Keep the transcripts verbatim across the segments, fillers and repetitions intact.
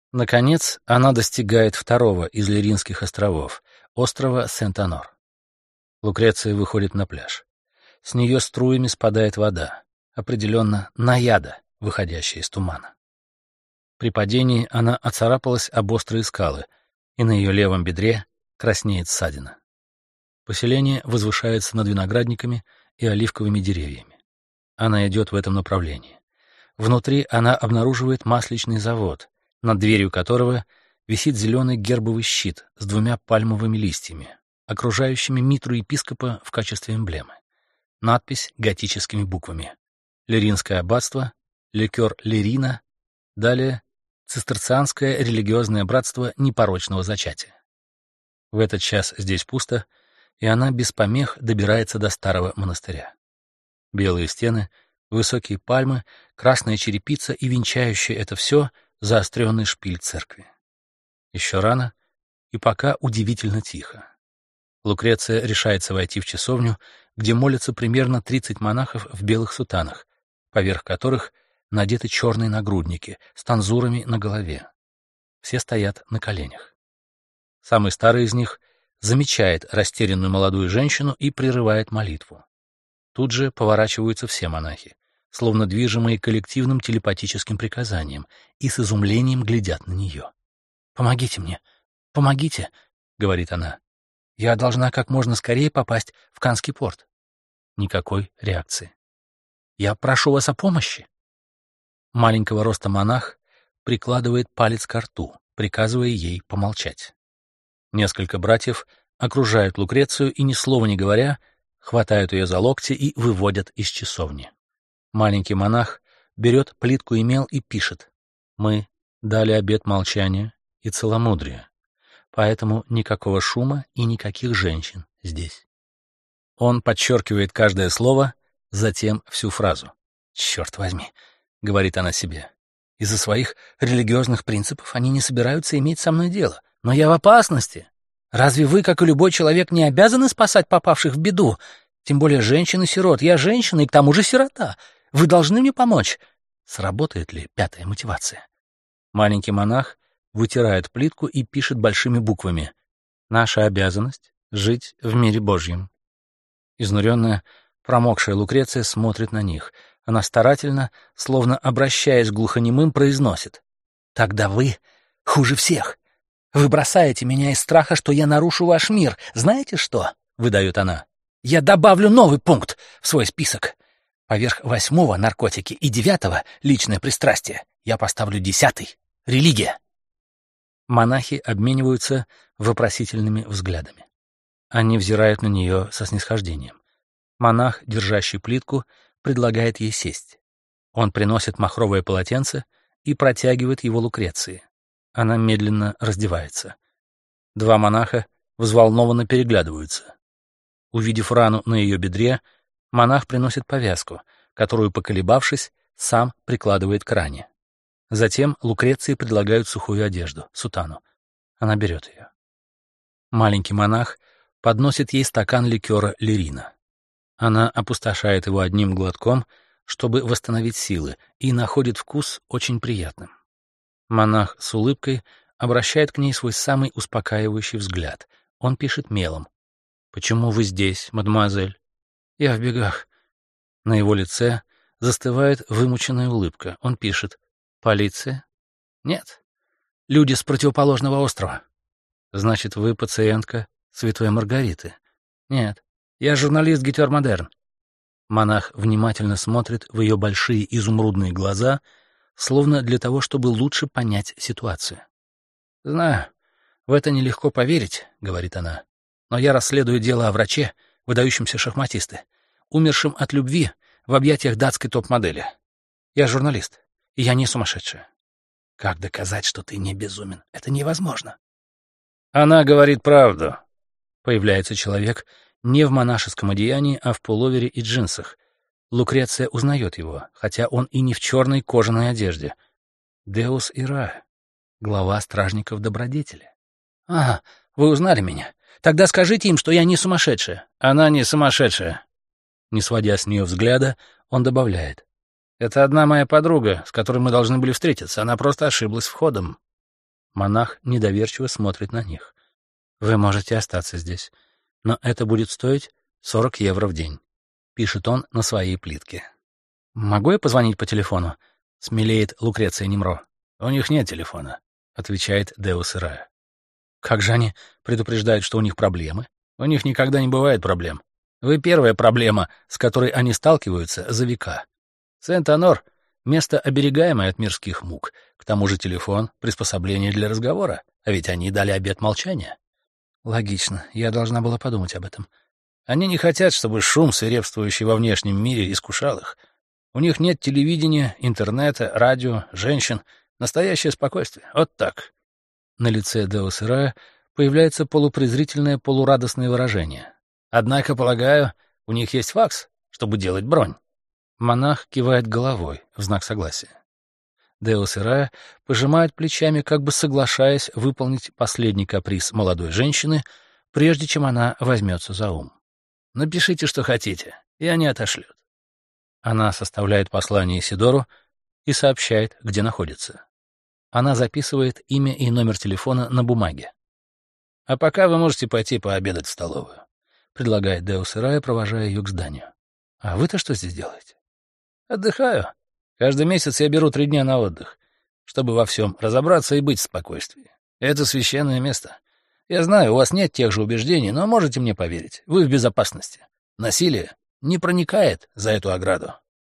Наконец, она достигает второго из Лиринских островов — острова Сент-Онор. Лукреция выходит на пляж. С нее струями спадает вода, определенно наяда, выходящая из тумана. При падении она оцарапалась об острые скалы, и на ее левом бедре краснеет ссадина. Поселение возвышается над виноградниками и оливковыми деревьями. Она идет в этом направлении. Внутри она обнаруживает масличный завод, над дверью которого висит зеленый гербовый щит с двумя пальмовыми листьями, окружающими митру епископа в качестве эмблемы. Надпись готическими буквами: «Лиринское аббатство», «Ликер Лирина», далее «Цистерцианское религиозное братство непорочного зачатия». В этот час здесь пусто, и она без помех добирается до старого монастыря. Белые стены, высокие пальмы, красная черепица и венчающее это все заостренный шпиль церкви. Еще рано, и пока удивительно тихо. Лукреция решается войти в часовню, где молятся примерно тридцать монахов в белых сутанах, поверх которых надеты черные нагрудники с танзурами на голове. Все стоят на коленях. Самый старый из них замечает растерянную молодую женщину и прерывает молитву. Тут же поворачиваются все монахи, словно движимые коллективным телепатическим приказанием, и с изумлением глядят на нее. «Помогите мне, помогите», — говорит она. «Я должна как можно скорее попасть в Канский порт». Никакой реакции. «Я прошу вас о помощи». Маленького роста монах прикладывает палец ко рту, приказывая ей помолчать. Несколько братьев окружают Лукрецию и, ни слова не говоря, хватают ее за локти и выводят из часовни. Маленький монах берет плитку и мел и пишет: «Мы дали обет молчания и целомудрия, поэтому никакого шума и никаких женщин здесь». Он подчеркивает каждое слово, затем всю фразу. «Черт возьми», — говорит она себе, — «из-за своих религиозных принципов они не собираются иметь со мной дело, но я в опасности. Разве вы, как и любой человек, не обязаны спасать попавших в беду? Тем более женщин и сирот. Я женщина и к тому же сирота. Вы должны мне помочь». Сработает ли пятая мотивация? Маленький монах вытирает плитку и пишет большими буквами: «Наша обязанность — жить в мире Божьем». Изнуренная, промокшая Лукреция смотрит на них. Она старательно, словно обращаясь к глухонемым, произносит: «Тогда вы хуже всех. Вы бросаете меня из страха, что я нарушу ваш мир. Знаете что?» — выдает она. «Я добавлю новый пункт в свой список. Поверх восьмого — наркотики и девятого — личное пристрастие. Я поставлю десятый — религия». Монахи обмениваются вопросительными взглядами. Они взирают на нее со снисхождением. Монах, держащий плитку, предлагает ей сесть. Он приносит махровое полотенце и протягивает его Лукреции. Она медленно раздевается. Два монаха взволнованно переглядываются. Увидев рану на ее бедре, монах приносит повязку, которую, поколебавшись, сам прикладывает к ране. Затем Лукреции предлагают сухую одежду, сутану. Она берет ее. Маленький монах подносит ей стакан ликера Лирина. Она опустошает его одним глотком, чтобы восстановить силы, и находит вкус очень приятным. Монах с улыбкой обращает к ней свой самый успокаивающий взгляд. Он пишет мелом: «Почему вы здесь, мадемуазель?» «Я в бегах». На его лице застывает вымученная улыбка. Он пишет: «Полиция?» «Нет. Люди с противоположного острова». «Значит, вы пациентка Святой Маргариты?» «Нет. Я журналист Гетер-Модерн». Монах внимательно смотрит в ее большие изумрудные глаза, словно для того, чтобы лучше понять ситуацию. «Знаю, в это нелегко поверить», — говорит она, «но я расследую дело о враче, выдающемся шахматисте, умершем от любви в объятиях датской топ-модели. Я журналист, и я не сумасшедшая». «Как доказать, что ты не безумен? Это невозможно». «Она говорит правду». Появляется человек не в монашеском одеянии, а в пуловере и джинсах. Лукреция узнает его, хотя он и не в черной кожаной одежде. Деус Ира, глава стражников добродетели. «А, вы узнали меня? Тогда скажите им, что я не сумасшедшая». «Она не сумасшедшая». Не сводя с нее взгляда, он добавляет: «Это одна моя подруга, с которой мы должны были встретиться. Она просто ошиблась входом». Монах недоверчиво смотрит на них. «Вы можете остаться здесь, но это будет стоить сорок евро в день», — пишет он на своей плитке. «Могу я позвонить по телефону?» — смелеет Лукреция Немро. «У них нет телефона», — отвечает Деус Ирая. «Как же они предупреждают, что у них проблемы?» «У них никогда не бывает проблем. Вы первая проблема, с которой они сталкиваются за века. Сент-Онор — место, оберегаемое от мирских мук. К тому же телефон — приспособление для разговора, а ведь они дали обет молчания». «Логично. Я должна была подумать об этом». «Они не хотят, чтобы шум, свирепствующий во внешнем мире, искушал их. У них нет телевидения, интернета, радио, женщин. Настоящее спокойствие. Вот так». На лице Деус Ирая появляется полупрезрительное, полурадостное выражение. «Однако, полагаю, у них есть факс, чтобы делать бронь». Монах кивает головой в знак согласия. Деус Ирая пожимает плечами, как бы соглашаясь выполнить последний каприз молодой женщины, прежде чем она возьмется за ум. «Напишите, что хотите, и они отошлют». Она составляет послание Исидору и сообщает, где находится. Она записывает имя и номер телефона на бумаге. «А пока вы можете пойти пообедать в столовую», — предлагает Деус Ирая, провожая ее к зданию. «А вы-то что здесь делаете?» «Отдыхаю. Каждый месяц я беру три дня на отдых, чтобы во всем разобраться и быть в спокойствии. Это священное место. Я знаю, у вас нет тех же убеждений, но можете мне поверить, вы в безопасности. Насилие не проникает за эту ограду».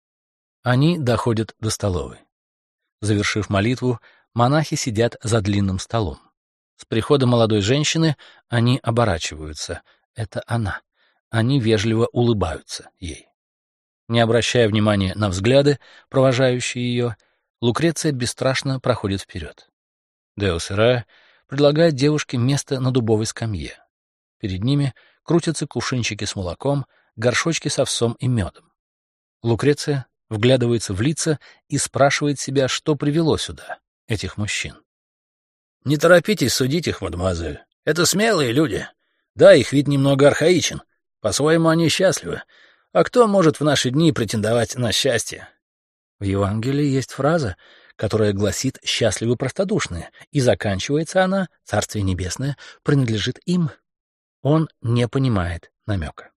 Они доходят до столовой. Завершив молитву, монахи сидят за длинным столом. С приходом молодой женщины они оборачиваются. Это она. Они вежливо улыбаются ей. Не обращая внимания на взгляды, провожающие ее, Лукреция бесстрашно проходит вперед. Деус Ирая предлагает девушке место на дубовой скамье. Перед ними крутятся кувшинчики с молоком, горшочки с овсом и медом. Лукреция вглядывается в лица и спрашивает себя, что привело сюда этих мужчин. «Не торопитесь судить их, мадемуазель. Это смелые люди. Да, их вид немного архаичен. По-своему они счастливы. А кто может в наши дни претендовать на счастье?» В Евангелии есть фраза, которая гласит «счастливы простодушные», и заканчивается она «Царствие небесное принадлежит им». Он не понимает намека.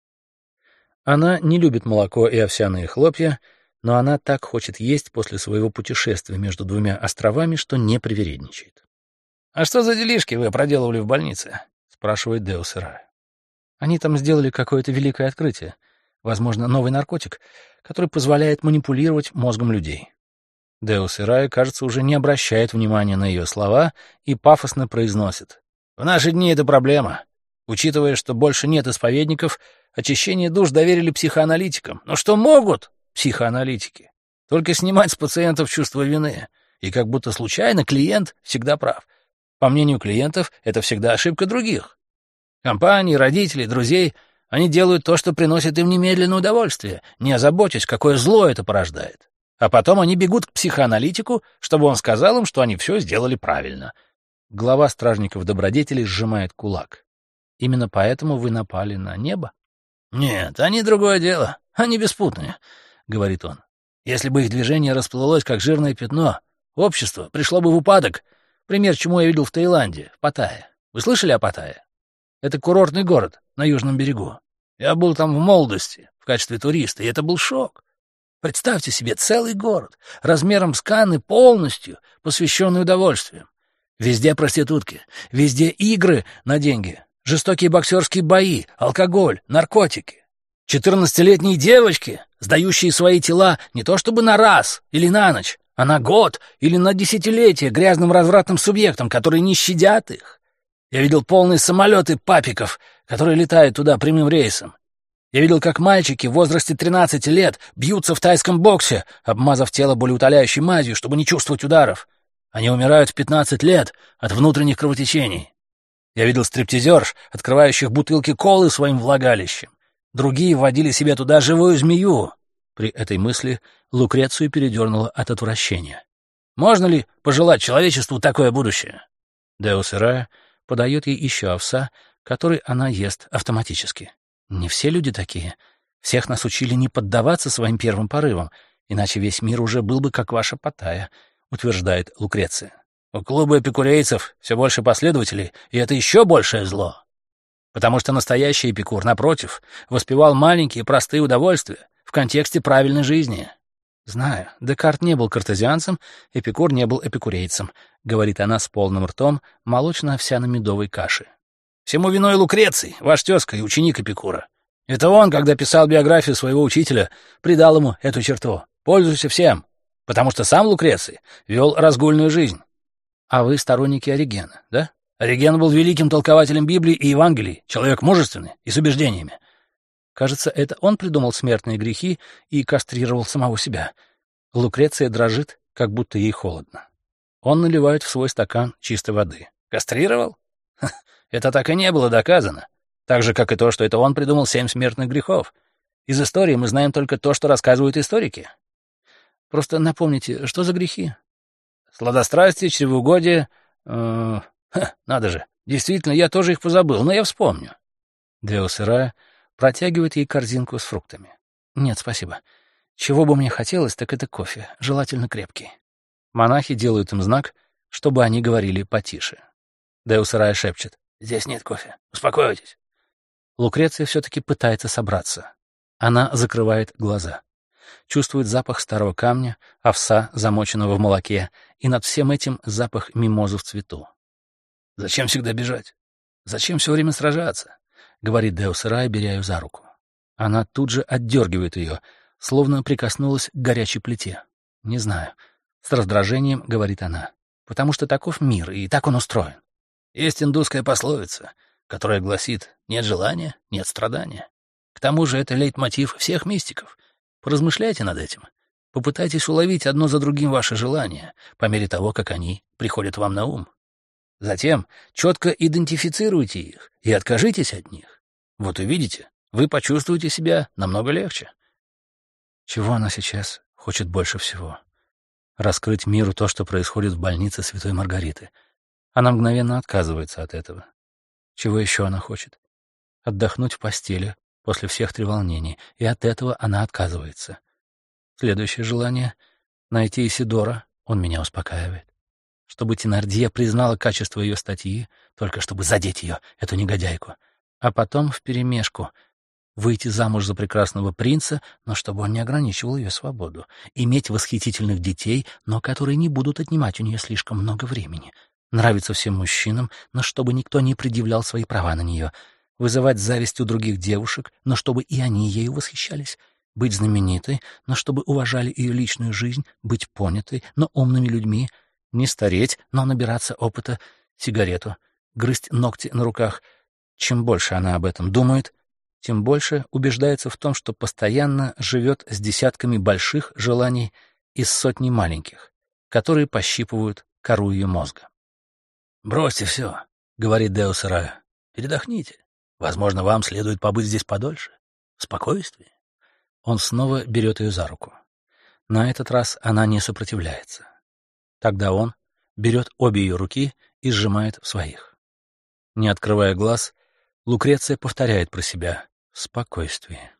Она не любит молоко и овсяные хлопья, но она так хочет есть после своего путешествия между двумя островами, что не привередничает. «А что за делишки вы проделывали в больнице?» — спрашивает Деус Ирая. «Они там сделали какое-то великое открытие. Возможно, новый наркотик, который позволяет манипулировать мозгом людей». Деус Ирая, кажется, уже не обращает внимания на ее слова и пафосно произносит. «В наши дни это проблема. Учитывая, что больше нет исповедников, очищение душ доверили психоаналитикам. Но что могут психоаналитики? Только снимать с пациентов чувство вины. И как будто случайно клиент всегда прав. По мнению клиентов, это всегда ошибка других. Компании, родителей, друзей, они делают то, что приносит им немедленное удовольствие, не озаботясь, какое зло это порождает. А потом они бегут к психоаналитику, чтобы он сказал им, что они все сделали правильно». Глава стражников добродетели сжимает кулак. «Именно поэтому вы напали на небо?» «Нет, они другое дело. Они беспутные», — говорит он. «Если бы их движение расплылось, как жирное пятно, общество пришло бы в упадок. Пример, чему я видел в Таиланде, в Паттайе. Вы слышали о Паттайе? Это курортный город на южном берегу. Я был там в молодости в качестве туриста, и это был шок. Представьте себе целый город, размером с Канны, полностью посвященный удовольствиям. Везде проститутки, везде игры на деньги, жестокие боксерские бои, алкоголь, наркотики. Четырнадцатилетние девочки, сдающие свои тела не то чтобы на раз или на ночь, а на год или на десятилетие грязным развратным субъектам, которые не щадят их. Я видел полные самолеты папиков, которые летают туда прямым рейсом. Я видел, как мальчики в возрасте тринадцати лет бьются в тайском боксе, обмазав тело болеутоляющей мазью, чтобы не чувствовать ударов. Они умирают в пятнадцать лет от внутренних кровотечений. Я видел стриптизерш, открывающих бутылки колы своим влагалищем. Другие вводили себе туда живую змею. При этой мысли Лукрецию передернуло от отвращения. Можно ли пожелать человечеству такое будущее? Деус Ирая подает ей еще овса, который она ест автоматически. Не все люди такие. Всех нас учили не поддаваться своим первым порывам, иначе весь мир уже был бы как ваша Паттайя, утверждает Лукреция. У клуба эпикурейцев все больше последователей, и это еще большее зло. Потому что настоящий Эпикур, напротив, воспевал маленькие простые удовольствия в контексте правильной жизни. «Знаю, Декарт не был картезианцем, Эпикур не был эпикурейцем», — говорит она с полным ртом молочно-овсяно-медовой каши. «Всему виной Лукреций, ваш тезка и ученик Эпикура. Это он, когда писал биографию своего учителя, придал ему эту черту. Пользуйся всем, потому что сам Лукреций вел разгульную жизнь». «А вы сторонники Оригена, да?» «Ориген был великим толкователем Библии и Евангелий, человек мужественный и с убеждениями». Кажется, это он придумал смертные грехи и кастрировал самого себя. Лукреция дрожит, как будто ей холодно. Он наливает в свой стакан чистой воды. «Кастрировал? Ха, это так и не было доказано. Так же, как и то, что это он придумал семь смертных грехов. Из истории мы знаем только то, что рассказывают историки. Просто напомните, что за грехи?» «Сладострастие, чревоугодие... Э, ха, надо же, действительно, я тоже их позабыл, но я вспомню». Деус Ирая протягивает ей корзинку с фруктами. «Нет, спасибо. Чего бы мне хотелось, так это кофе, желательно крепкий». Монахи делают им знак, чтобы они говорили потише. Деус Ирая шепчет: «Здесь нет кофе. Успокойтесь». Лукреция все-таки пытается собраться. Она закрывает глаза. Чувствует запах старого камня, овса, замоченного в молоке, и над всем этим запах мимозы в цвету. «Зачем всегда бежать? Зачем все время сражаться?» — говорит Деус Ирая, беря ее за руку. Она тут же отдергивает ее, словно прикоснулась к горячей плите. «Не знаю». С раздражением говорит она. «Потому что таков мир, и так он устроен. Есть индусская пословица, которая гласит: нет желания, нет страдания. К тому же это лейтмотив всех мистиков. Поразмышляйте над этим. Попытайтесь уловить одно за другим ваши желания, по мере того, как они приходят вам на ум. Затем четко идентифицируйте их и откажитесь от них. Вот увидите, вы почувствуете себя намного легче». Чего она сейчас хочет больше всего? Раскрыть миру то, что происходит в больнице Святой Маргариты. Она мгновенно отказывается от этого. Чего еще она хочет? Отдохнуть в постели после всех треволнений, и от этого она отказывается. Следующее желание — найти Исидора, он меня успокаивает. Чтобы Тенардье признала качество ее статьи, только чтобы задеть ее, эту негодяйку. А потом вперемешку выйти замуж за прекрасного принца, но чтобы он не ограничивал ее свободу. Иметь восхитительных детей, но которые не будут отнимать у нее слишком много времени. Нравиться всем мужчинам, но чтобы никто не предъявлял свои права на нее. Вызывать зависть у других девушек, но чтобы и они ею восхищались. Быть знаменитой, но чтобы уважали ее личную жизнь. Быть понятой, но умными людьми. Не стареть, но набираться опыта. Сигарету. Грызть ногти на руках. Чем больше она об этом думает, тем больше убеждается в том, что постоянно живет с десятками больших желаний из сотни маленьких, которые пощипывают кору ее мозга. «Бросьте все», — говорит Деус Ирая. «Передохните. Возможно, вам следует побыть здесь подольше. В спокойствии». Он снова берет ее за руку. На этот раз она не сопротивляется. Тогда он берет обе ее руки и сжимает в своих. Не открывая глаз, Лукреция повторяет про себя «спокойствие».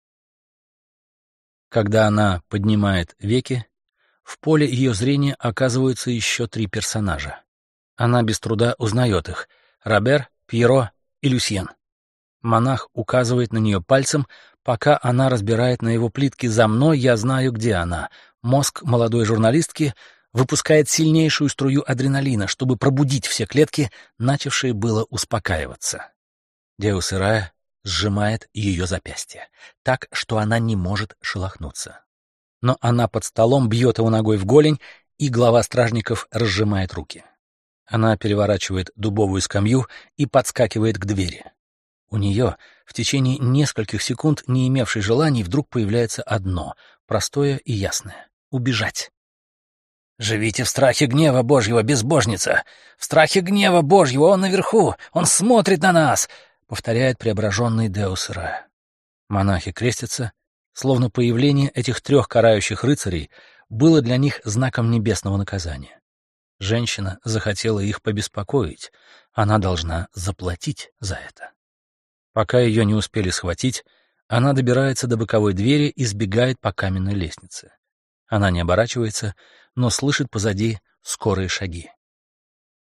Когда она поднимает веки, в поле ее зрения оказываются еще три персонажа. Она без труда узнает их — Робер, Пьеро и Люсьен. Монах указывает на нее пальцем, пока она разбирает на его плитке «За мной, я знаю, где она». Мозг молодой журналистки выпускает сильнейшую струю адреналина, чтобы пробудить все клетки, начавшие было успокаиваться. Деус Ирая сжимает ее запястье, так, что она не может шелохнуться. Но она под столом бьет его ногой в голень, и глава стражников разжимает руки. Она переворачивает дубовую скамью и подскакивает к двери. У нее в течение нескольких секунд, не имевшей желаний, вдруг появляется одно, простое и ясное — убежать. «Живите в страхе гнева Божьего, безбожница! В страхе гнева Божьего! Он наверху! Он смотрит на нас!» — повторяет преображенный Деус Ирая. Монахи крестятся, словно появление этих трех карающих рыцарей было для них знаком небесного наказания. Женщина захотела их побеспокоить, она должна заплатить за это. Пока ее не успели схватить, она добирается до боковой двери и сбегает по каменной лестнице. Она не оборачивается, но слышит позади скорые шаги.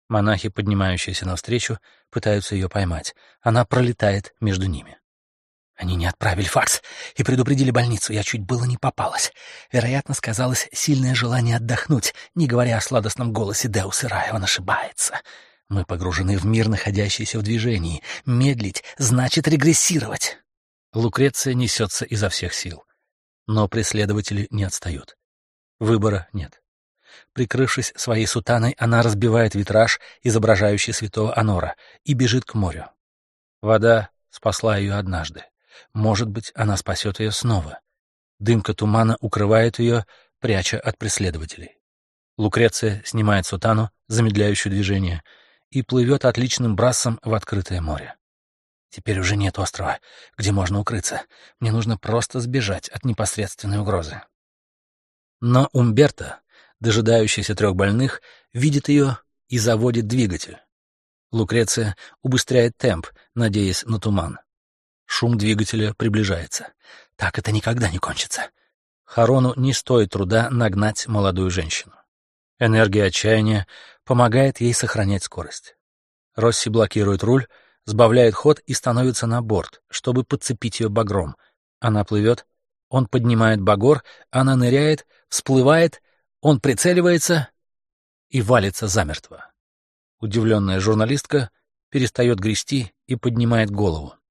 Монахи, поднимающиеся навстречу, пытаются ее поймать. Она пролетает между ними. Они не отправили факс и предупредили больницу. Я чуть было не попалась. Вероятно, сказалось сильное желание отдохнуть, не говоря о сладостном голосе Деус Ирай. Он ошибается. Мы погружены в мир, находящийся в движении. Медлить значит регрессировать. Лукреция несется изо всех сил. Но преследователи не отстают. Выбора нет. Прикрывшись своей сутаной, она разбивает витраж, изображающий святого Анора, и бежит к морю. Вода спасла ее однажды. Может быть, она спасет ее снова. Дымка тумана укрывает ее, пряча от преследователей. Лукреция снимает сутану, замедляющую движение, и плывет отличным брассом в открытое море. Теперь уже нет острова, где можно укрыться. Мне нужно просто сбежать от непосредственной угрозы. Но Умберто, дожидающийся трех больных, видит ее и заводит двигатель. Лукреция убыстряет темп, надеясь на туман. Шум двигателя приближается. Так это никогда не кончится. Харону не стоит труда нагнать молодую женщину. Энергия отчаяния помогает ей сохранять скорость. Росси блокирует руль, сбавляет ход и становится на борт, чтобы подцепить ее багром. Она плывет, он поднимает багор, она ныряет, всплывает, он прицеливается и валится замертво. Удивленная журналистка перестает грести и поднимает голову.